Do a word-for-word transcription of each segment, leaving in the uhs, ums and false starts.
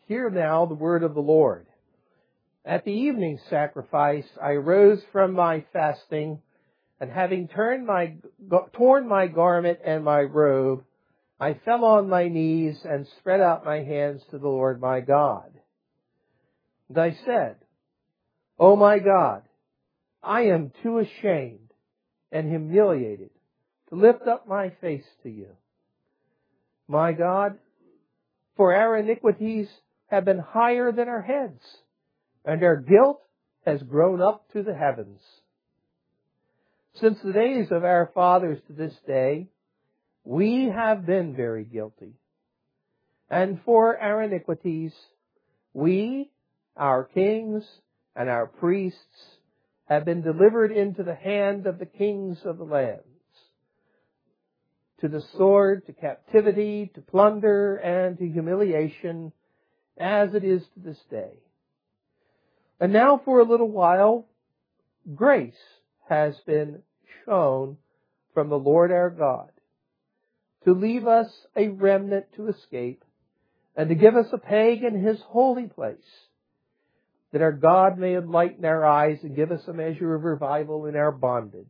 Hear now the word of the Lord. At the evening sacrifice, I rose from my fasting, and having turned my, torn my garment and my robe, I fell on my knees and spread out my hands to the Lord my God. And I said, O my God, I am too ashamed and humiliated to lift up my face to you. My God, for our iniquities have been higher than our heads, and our guilt has grown up to the heavens. Since the days of our fathers to this day, we have been very guilty. And for our iniquities, we, our kings, and our priests have been delivered into the hand of the kings of the lands, to the sword, to captivity, to plunder, and to humiliation, as it is to this day. And now for a little while, grace has been shown from the Lord our God, to leave us a remnant to escape, and to give us a peg in His holy place, that our God may enlighten our eyes and give us a measure of revival in our bondage.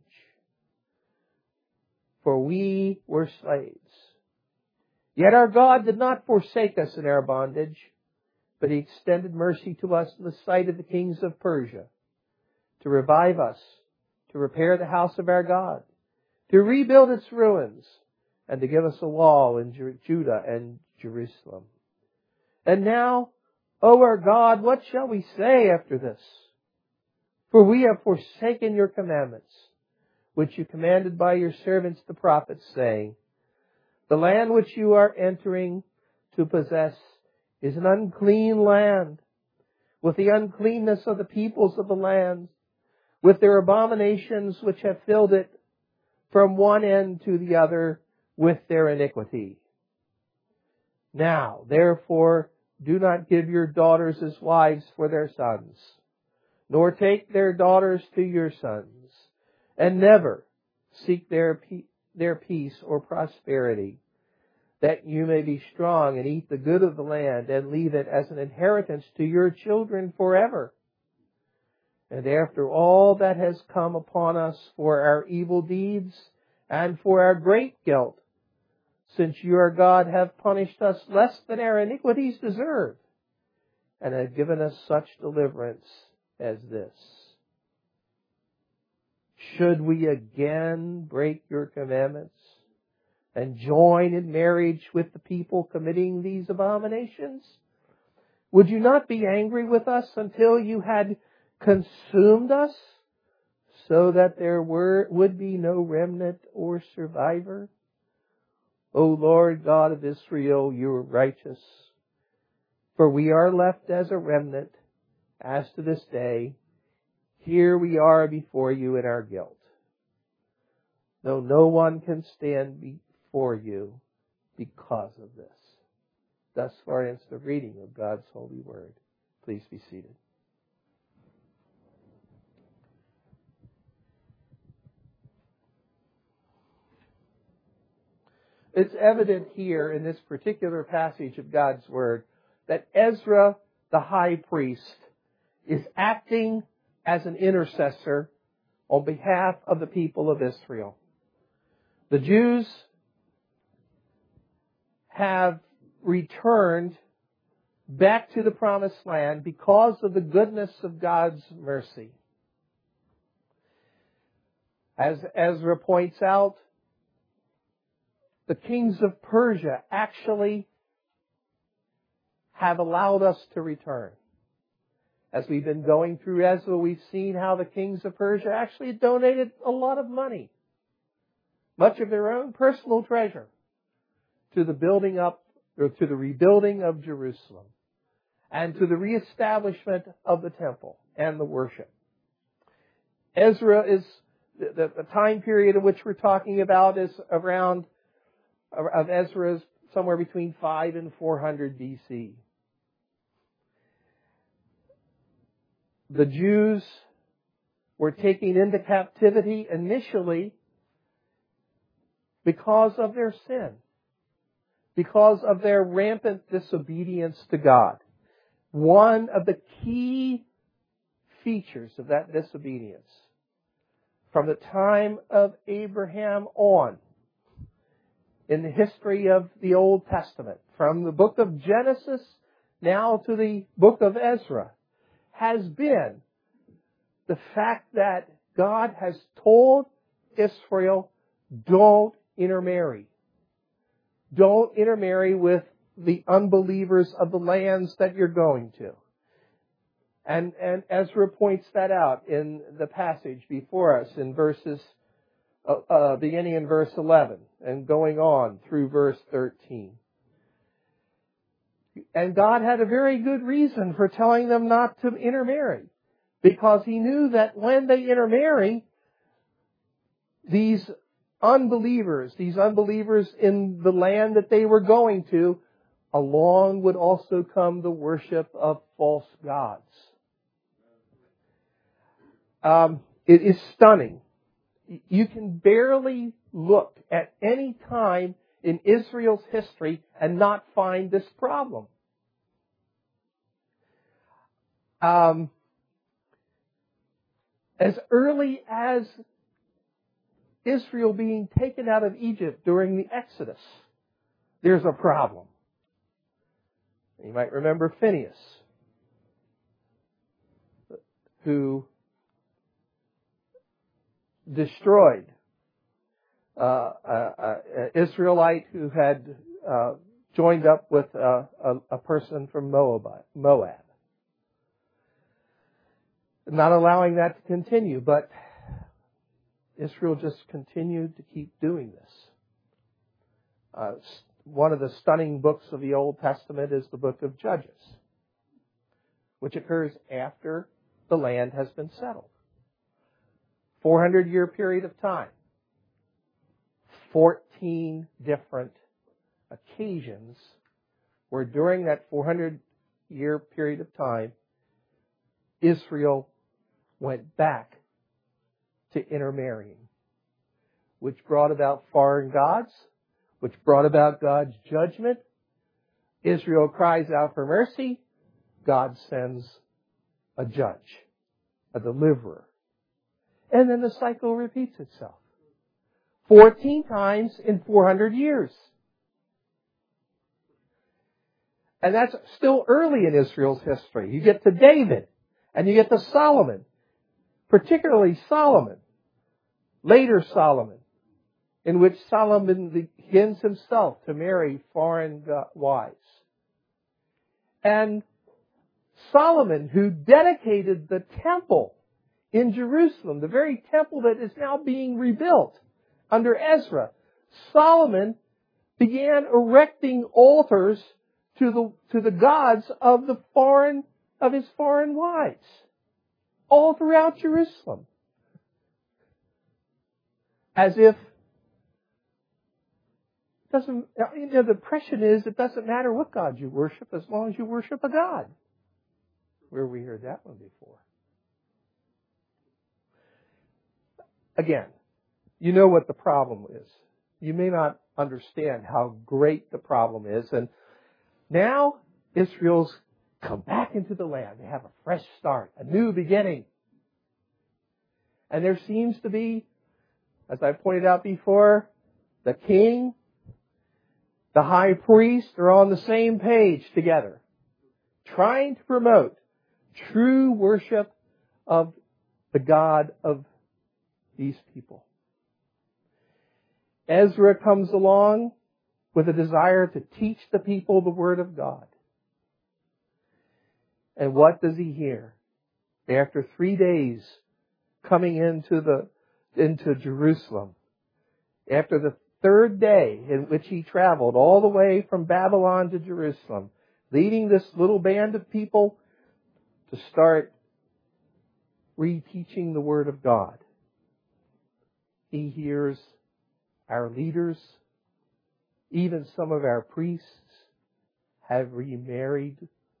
For we were slaves. Yet our God did not forsake us in our bondage, but He extended mercy to us in the sight of the kings of Persia, to revive us, to repair the house of our God, to rebuild its ruins, and to give us a wall in Judah and Jerusalem. And now, O our God, what shall we say after this? For we have forsaken your commandments, which you commanded by your servants the prophets, saying, the land which you are entering to possess is an unclean land, with the uncleanness of the peoples of the land, with their abominations which have filled it from one end to the other with their iniquity. Now, therefore, do not give your daughters as wives for their sons, nor take their daughters to your sons, and never seek their their peace or prosperity, that you may be strong and eat the good of the land and leave it as an inheritance to your children forever. And after all that has come upon us for our evil deeds and for our great guilt, since you, our God, have punished us less than our iniquities deserve, and have given us such deliverance as this, should we again break your commandments and join in marriage with the people committing these abominations? Would you not be angry with us until you had consumed us, so that there were would be no remnant or survivor? O Lord God of Israel, you are righteous, for we are left as a remnant, as to this day. Here we are before you in our guilt, though no one can stand before you because of this. Thus far ends the reading of God's holy word. Please be seated. It's evident here in this particular passage of God's Word that Ezra, the high priest, is acting as an intercessor on behalf of the people of Israel. The Jews have returned back to the promised land because of the goodness of God's mercy. As Ezra points out, the kings of Persia actually have allowed us to return. As we've been going through Ezra, we've seen how the kings of Persia actually donated a lot of money, much of their own personal treasure, to the building up, or to the rebuilding of Jerusalem, and to the reestablishment of the temple and the worship. Ezra is, the, the time period in which we're talking about is around of Ezra is somewhere between five and four hundred B C. The Jews were taken into captivity initially because of their sin, because of their rampant disobedience to God. one of the key features of that disobedience from the time of Abraham on in the history of the Old Testament, from the book of Genesis now to the book of Ezra, has been the fact that God has told Israel, don't intermarry. Don't intermarry with the unbelievers of the lands that you're going to. And, and Ezra points that out in the passage before us in verses, uh, uh, beginning in verse eleven and going on through verse thirteen. And God had a very good reason for telling them not to intermarry, because He knew that when they intermarry, these unbelievers, these unbelievers in the land that they were going to, along would also come the worship of false gods. Um, it is stunning. You can barely look at any time in Israel's history and not find this problem. Um, as early as Israel being taken out of Egypt during the Exodus, there's a problem. You might remember Phinehas, who destroyed uh, an Israelite who had uh, joined up with uh, a, a person from Moab, Moab. Not allowing that to continue, but Israel just continued to keep doing this. Uh, one of the stunning books of the Old Testament is the book of Judges, which occurs after the land has been settled. four hundred year period of time. fourteen different occasions where during that four hundred year period of time, Israel went back to intermarrying, which brought about foreign gods, which brought about God's judgment. Israel cries out for mercy. God sends a judge, a deliverer. And then the cycle repeats itself. fourteen times in four hundred years. And that's still early in Israel's history. You get to David, and you get to Solomon, particularly Solomon, later Solomon, in which Solomon begins himself to marry foreign wives. And Solomon, who dedicated the temple in Jerusalem, the very temple that is now being rebuilt under Ezra, Solomon began erecting altars to the to the gods of the foreign of his foreign wives, all throughout Jerusalem, as if doesn't. You know, the impression is it doesn't matter what God you worship as long as you worship a God. Where we heard that one before. Again, you know what the problem is. You may not understand how great the problem is. And now Israel's come back into the land. They have a fresh start, a new beginning. And there seems to be, as I pointed out before, the king, the high priest are on the same page together, trying to promote true worship of the God of these people. Ezra comes along with a desire to teach the people the Word of God. And what does he hear? After three days coming into the into Jerusalem, after the third day in which he traveled all the way from Babylon to Jerusalem, leading this little band of people to start reteaching the Word of God, he hears our leaders, even some of our priests, have remarried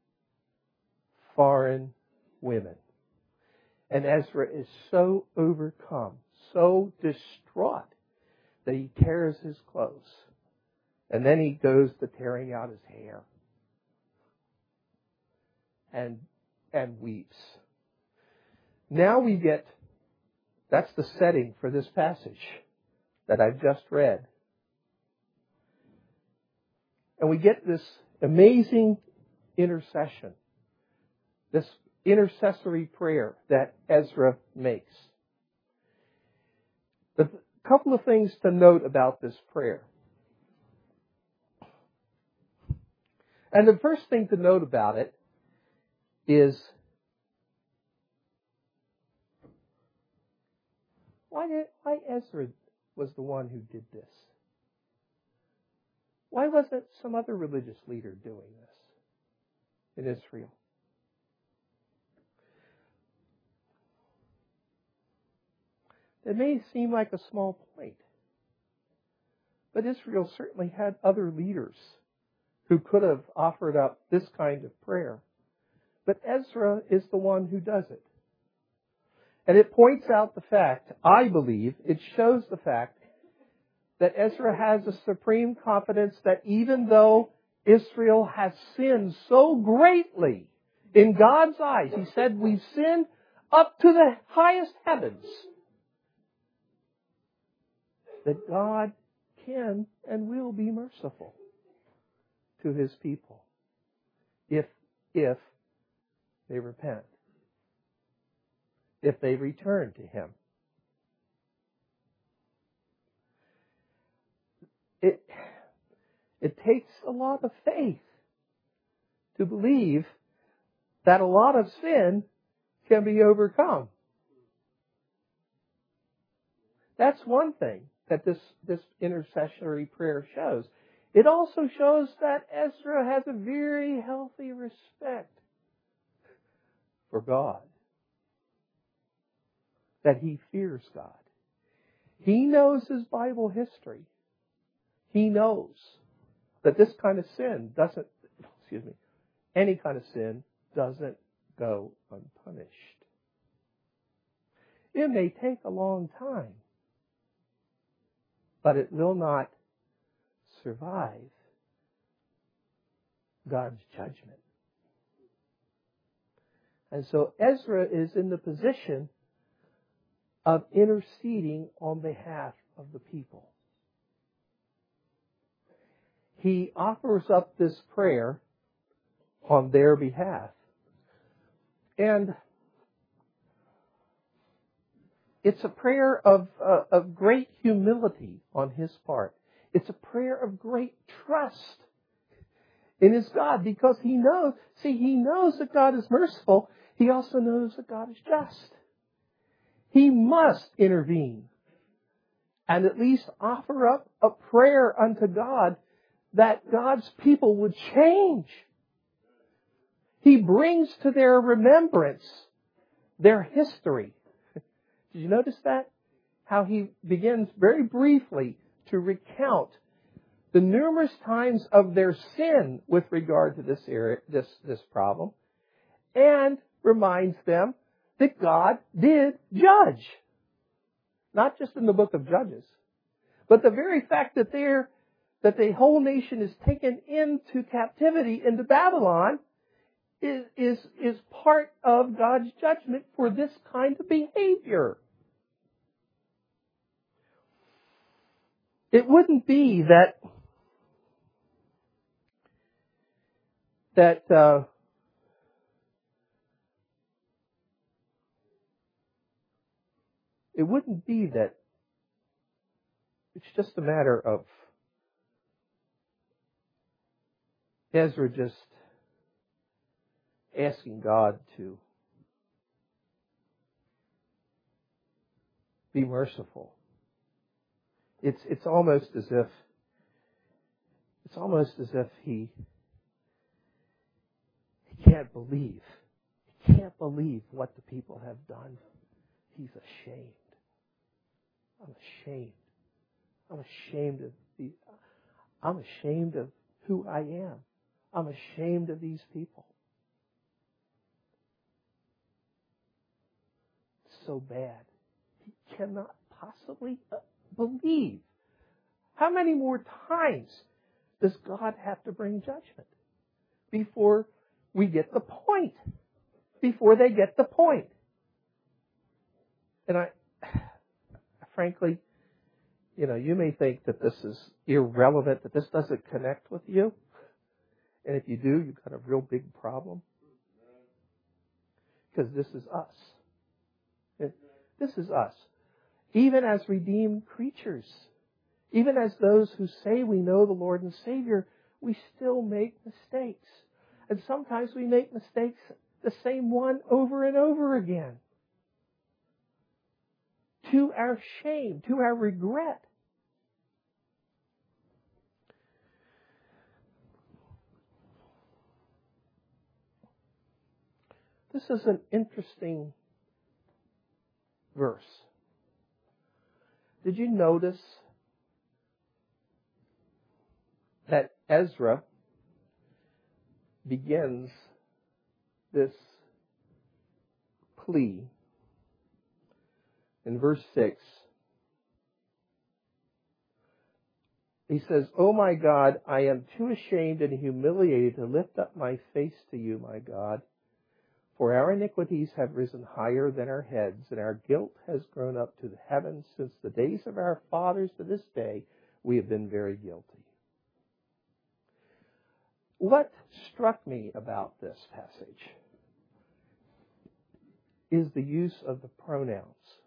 foreign women. And Ezra is so overcome, so distraught, that he tears his clothes. And then he goes to tearing out his hair. and, and weeps. Now we get, that's the setting for this passage that I've just read. And we get this amazing intercession, this intercessory prayer that Ezra makes. A couple of things to note about this prayer. And the first thing to note about it is, why did, why Ezra was the one who did this? Why wasn't some other religious leader doing this in Israel? It may seem like a small point, but Israel certainly had other leaders who could have offered up this kind of prayer. But Ezra is the one who does it. And it points out the fact, I believe, it shows the fact that Ezra has a supreme confidence that even though Israel has sinned so greatly in God's eyes, he said, we've sinned up to the highest heavens, that God can and will be merciful to His people if, if they repent, if they return to Him. It, it takes a lot of faith to believe that a lot of sin can be overcome. That's one thing that this, this intercessory prayer shows. It also shows that Ezra has a very healthy respect for God. That he fears God. He knows his Bible history. He knows that this kind of sin doesn't, excuse me, any kind of sin doesn't go unpunished. It may take a long time, but it will not survive God's judgment. And so Ezra is in the position of interceding on behalf of the people. He offers up this prayer on their behalf. And it's a prayer of, uh, of great humility on his part. It's a prayer of great trust in his God, because he knows, see, he knows that God is merciful. He also knows that God is just. He must intervene and at least offer up a prayer unto God that God's people would change. He brings to their remembrance their history. Did you notice that? How he begins very briefly to recount the numerous times of their sin with regard to this area, this, this problem, and reminds them that God did judge. Not just in the book of Judges, but the very fact that they're that the whole nation is taken into captivity into Babylon is, is, is part of God's judgment for this kind of behavior. It wouldn't be that that uh, it wouldn't be that it's just a matter of Ezra just asking God to be merciful. It's it's almost as if it's almost as if he he can't believe. He can't believe what the people have done. He's ashamed. I'm ashamed. I'm ashamed of the I'm ashamed of who I am. I'm ashamed of these people. It's so bad. He cannot possibly believe. How many more times does God have to bring judgment before we get the point before they get the point. And I, frankly, you know, you may think that this is irrelevant, that this doesn't connect with you. And if you do, you've got a real big problem. Because this is us. This is us. Even as redeemed creatures, even as those who say we know the Lord and Savior, we still make mistakes. And sometimes we make mistakes, the same one over and over again. To our shame, to our regret. This is an interesting verse. Did you notice that Ezra begins this plea in verse six? He says, "O my God, I am too ashamed and humiliated to lift up my face to you, my God. For our iniquities have risen higher than our heads, and our guilt has grown up to the heavens. Since the days of our fathers to this day, we have been very guilty." What struck me about this passage is the use of the pronouns.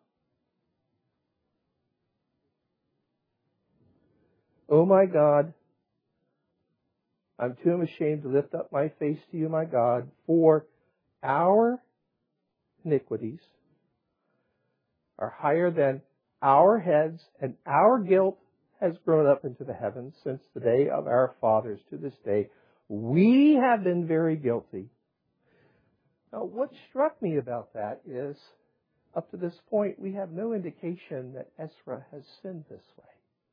"Oh my God, I'm too ashamed to lift up my face to you, my God, for our iniquities are higher than our heads, and our guilt has grown up into the heavens since the day of our fathers to this day. We have been very guilty." Now, what struck me about that is, up to this point, we have no indication that Ezra has sinned this way.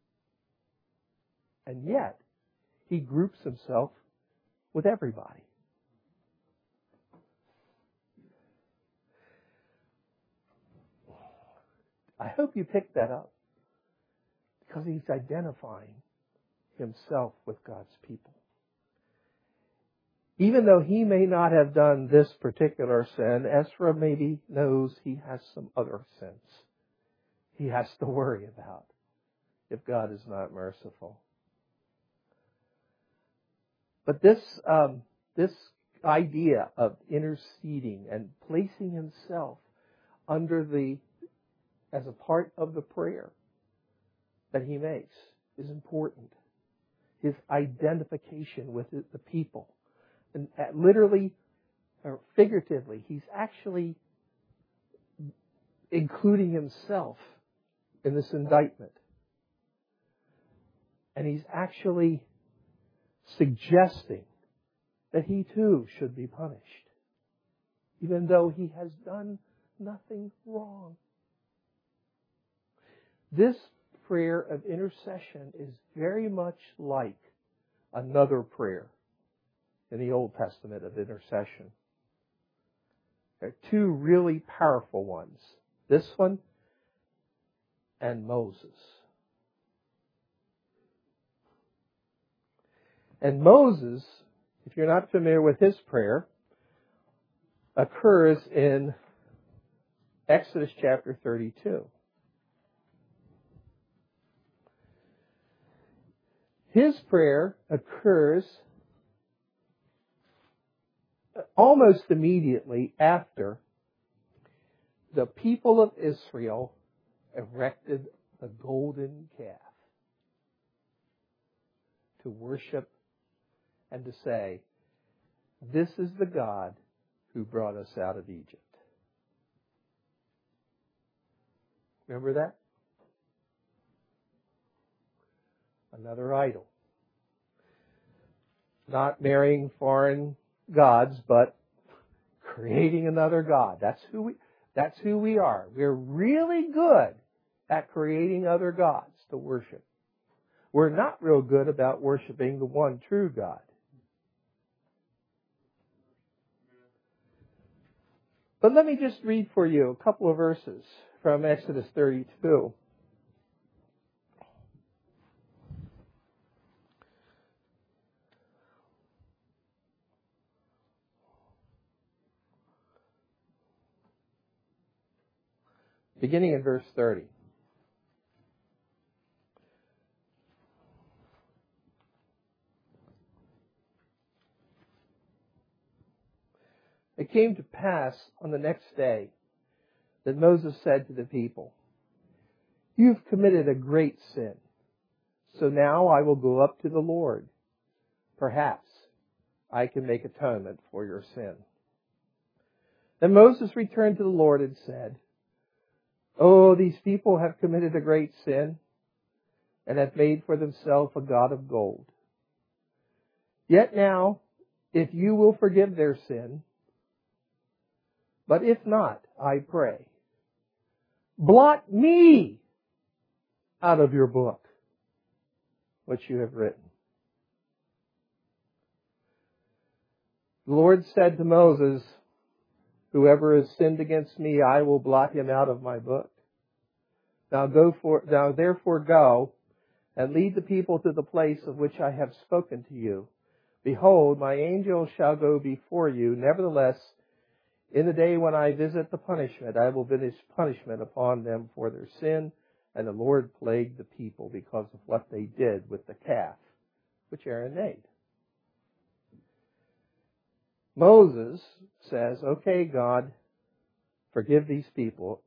And yet, he groups himself with everybody. I hope you picked that up, because he's identifying himself with God's people. Even though he may not have done this particular sin, Ezra maybe knows he has some other sins he has to worry about if God is not merciful. But this um, this idea of interceding and placing himself under the as a part of the prayer that he makes is important. His identification with the people. And literally, or figuratively, he's actually including himself in this indictment. And he's actually suggesting that he too should be punished, even though he has done nothing wrong. This prayer of intercession is very much like another prayer in the Old Testament of intercession. There are two really powerful ones. This one and Moses. And Moses, if you're not familiar with his prayer, occurs in Exodus chapter thirty-two. His prayer occurs almost immediately after the people of Israel erected the golden calf to worship and to say, "This is the God who brought us out of Egypt." Remember that? Another idol. Not marrying foreign gods, but creating another god. That's who we, that's who we are. We're really good at creating other gods to worship. We're not real good about worshiping the one true God. But let me just read for you a couple of verses from Exodus thirty-two. beginning in verse thirty. It came to pass on the next day that Moses said to the people, "You've committed a great sin. So now I will go up to the Lord. Perhaps I can make atonement for your sin." Then Moses returned to the Lord and said, "Oh, these people have committed a great sin and have made for themselves a god of gold. Yet now, if you will forgive their sin, but if not, I pray, blot me out of your book which you have written." The Lord said to Moses, "Whoever has sinned against me, I will blot him out of my book. Now go for, now therefore go and lead the people to the place of which I have spoken to you. Behold, my angel shall go before you. Nevertheless, in the day when I visit the punishment, I will visit punishment upon them for their sin." And the Lord plagued the people because of what they did with the calf, which Aaron made. Moses says, "Okay, God, forgive these people."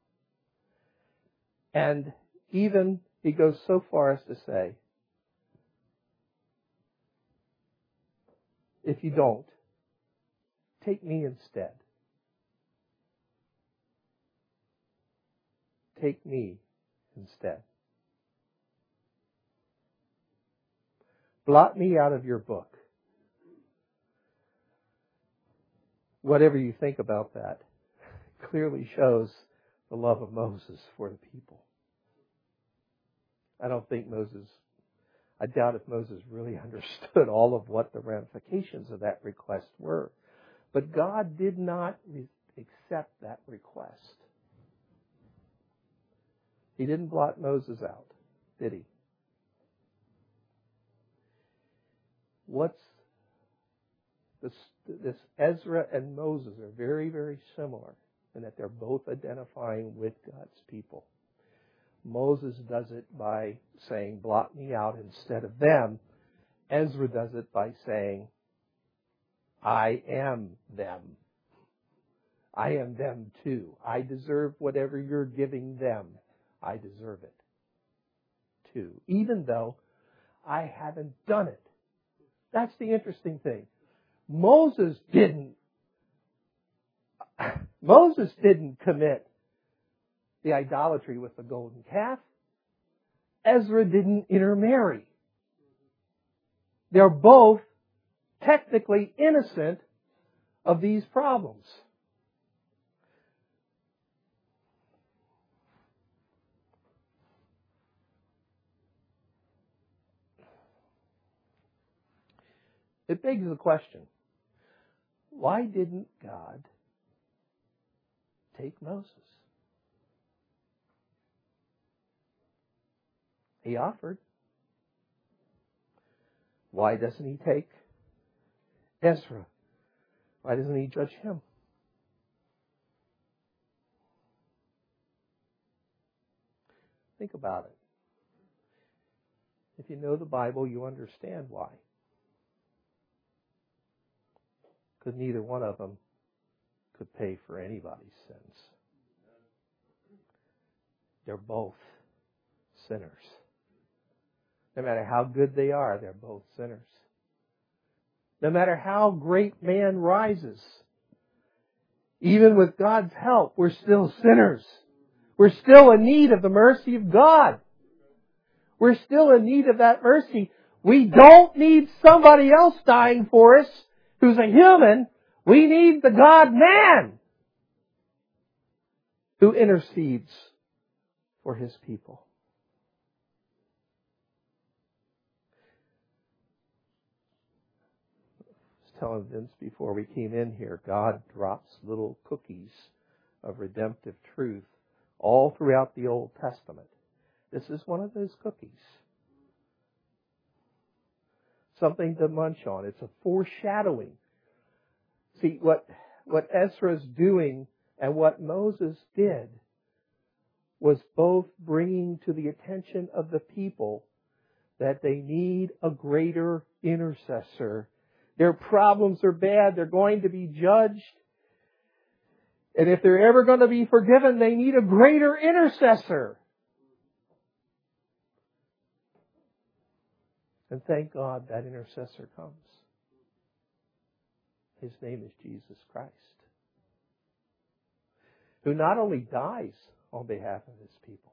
And even he goes so far as to say, "If you don't, take me instead. Take me instead. Blot me out of your book." Whatever you think about that clearly shows the love of Moses for the people. I don't think Moses, I doubt if Moses really understood all of what the ramifications of that request were. But God did not accept that request. He didn't blot Moses out, did he? What's this, this Ezra and Moses are very, very similar in that they're both identifying with God's people. Moses does it by saying, "Blot me out," instead of them. Ezra does it by saying, "I am them. I am them too. I deserve whatever you're giving them. I deserve it too, even though I haven't done it." That's the interesting thing. Moses didn't, Moses didn't commit the idolatry with the golden calf. Ezra didn't intermarry. They're both technically innocent of these problems. It begs the question, why didn't God take Moses? He offered. Why doesn't he take Ezra? Why doesn't he judge him? Think about it. If you know the Bible, you understand why. Because neither one of them could pay for anybody's sins. They're both sinners. No matter how good they are, they're both sinners. No matter how great man rises, even with God's help, we're still sinners. We're still in need of the mercy of God. We're still in need of that mercy. We don't need somebody else dying for us who's a human. We need the God-man who intercedes for His people. I was telling Vince before we came in here, God drops little cookies of redemptive truth all throughout the Old Testament. This is one of those cookies. Something to munch on. It's a foreshadowing. See, what, what Ezra's doing and what Moses did was both bringing to the attention of the people that they need a greater intercessor. Their problems are bad. They're going to be judged. And if they're ever going to be forgiven, they need a greater intercessor. And thank God that intercessor comes. His name is Jesus Christ, who not only dies on behalf of His people,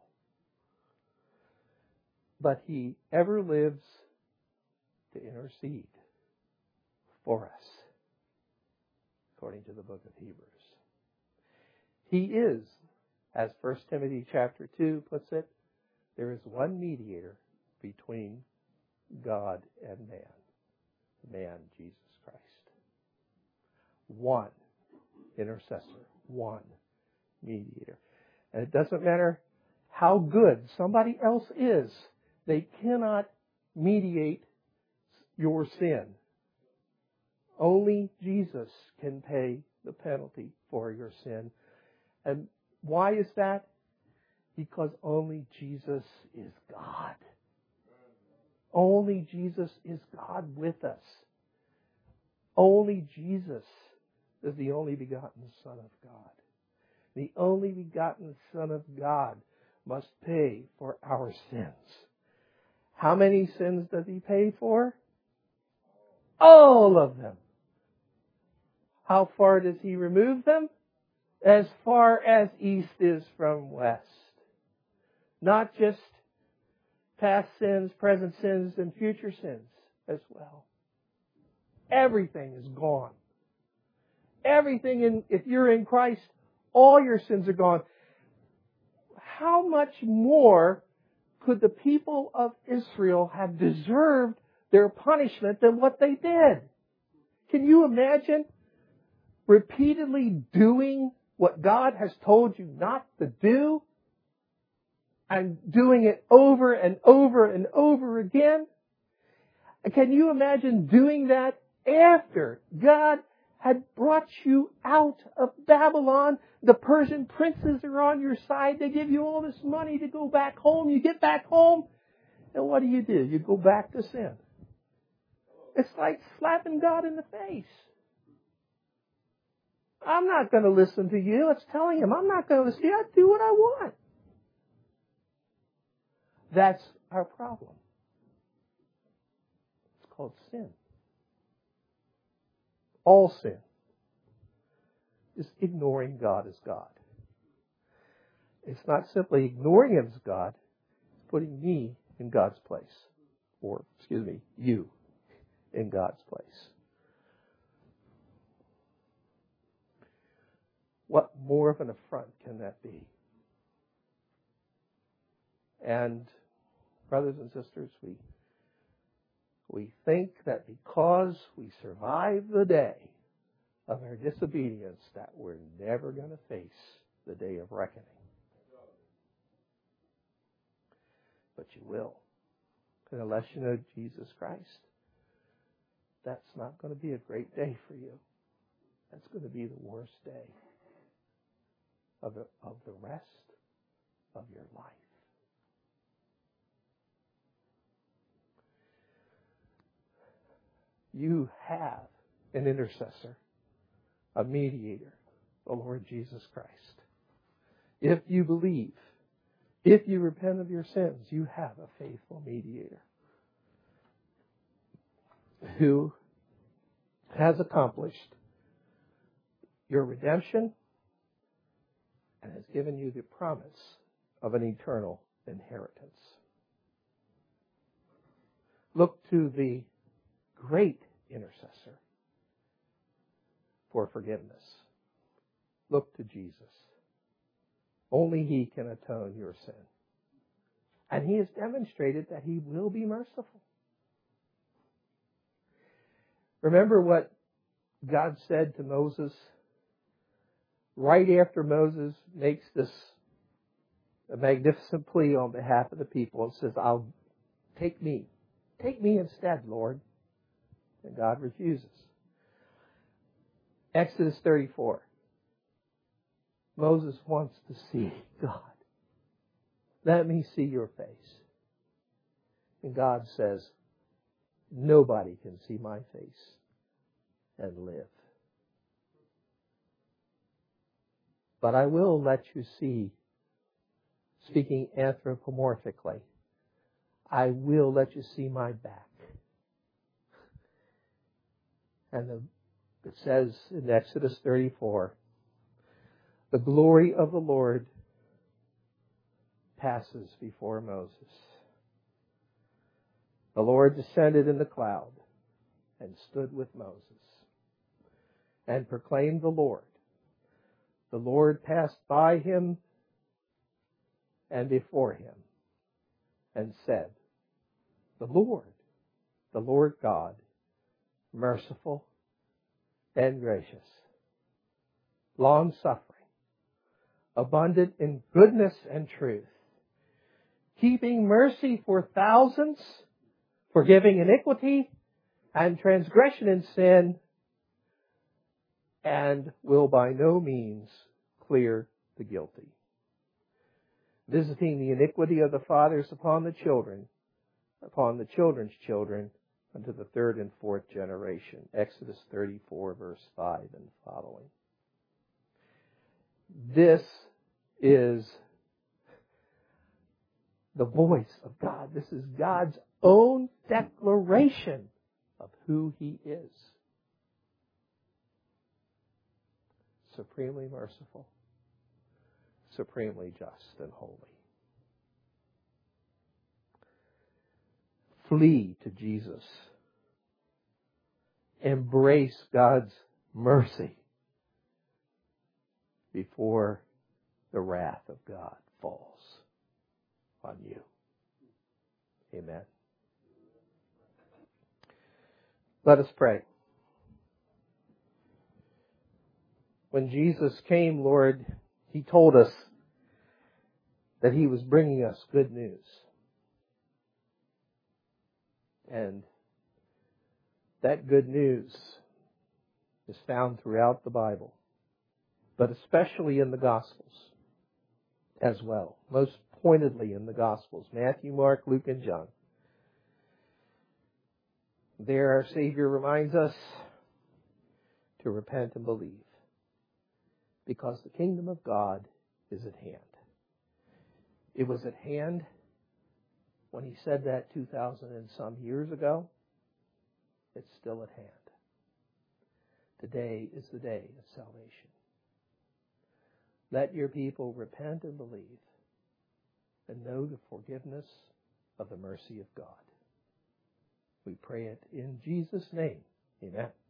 but He ever lives to intercede for us, according to the book of Hebrews. He is, as First Timothy chapter two puts it, there is one mediator between God and man, the man Jesus Christ. One intercessor, one mediator. And it doesn't matter how good somebody else is, they cannot mediate your sin. Only Jesus can pay the penalty for your sin. And why is that? Because only Jesus is God. Only Jesus is God with us. Only Jesus is the only begotten Son of God. The only begotten Son of God must pay for our sins. How many sins does He pay for? All of them. How far does He remove them? As far as east is from west. Not just past sins, present sins, and future sins as well. Everything is gone. Everything, in, if you're in Christ, all your sins are gone. How much more could the people of Israel have deserved their punishment than what they did? Can you imagine repeatedly doing what God has told you not to do, and doing it over and over and over again? Can you imagine doing that after God had brought you out of Babylon? The Persian princes are on your side. They give you all this money to go back home. You get back home, and what do you do? You go back to sin. It's like slapping God in the face. I'm not going to listen to you. It's telling Him, I'm not going to listen to you. I do what I want. That's our problem. It's called sin. All sin is ignoring God as God. It's not simply ignoring Him as God, it's putting me in God's place. Or, excuse me, you in God's place. What more of an affront can that be? And brothers and sisters, we we think that because we survive the day of our disobedience that we're never going to face the day of reckoning. But you will. And unless you know Jesus Christ, that's not going to be a great day for you. That's going to be the worst day of the, of the rest of your life. You have an intercessor, a mediator, the Lord Jesus Christ. If you believe, if you repent of your sins, you have a faithful mediator who has accomplished your redemption and has given you the promise of an eternal inheritance. Look to the great intercessor for forgiveness. Look to Jesus. Only He can atone your sin. And He has demonstrated that He will be merciful. Remember what God said to Moses right after Moses makes this a magnificent plea on behalf of the people and says, I'll take me. Take me instead, Lord. And God refuses. Exodus thirty-four. Moses wants to see God. Let me see your face. And God says, nobody can see my face and live. But I will let you see, speaking anthropomorphically, I will let you see my back. And the, it says in Exodus thirty-four, the glory of the Lord passes before Moses. The Lord descended in the cloud and stood with Moses and proclaimed the Lord. The Lord passed by him and before him and said, the Lord, the Lord God, merciful and gracious, long-suffering, abundant in goodness and truth, keeping mercy for thousands, forgiving iniquity and transgression and sin, and will by no means clear the guilty, visiting the iniquity of the fathers upon the children, upon the children's children, unto the third and fourth generation. Exodus thirty-four, verse five and following. This is the voice of God. This is God's own declaration of who He is. Supremely merciful, supremely just and holy. Flee to Jesus. Embrace God's mercy before the wrath of God falls on you. Amen. Let us pray. When Jesus came, Lord, He told us that He was bringing us good news. And that good news is found throughout the Bible, but especially in the Gospels as well. Most pointedly in the Gospels, Matthew, Mark, Luke, and John. There our Savior reminds us to repent and believe, because the kingdom of God is at hand. It was at hand when He said that two thousand and some years ago. It's still at hand. Today is the day of salvation. Let your people repent and believe and know the forgiveness of the mercy of God. We pray it in Jesus' name. Amen.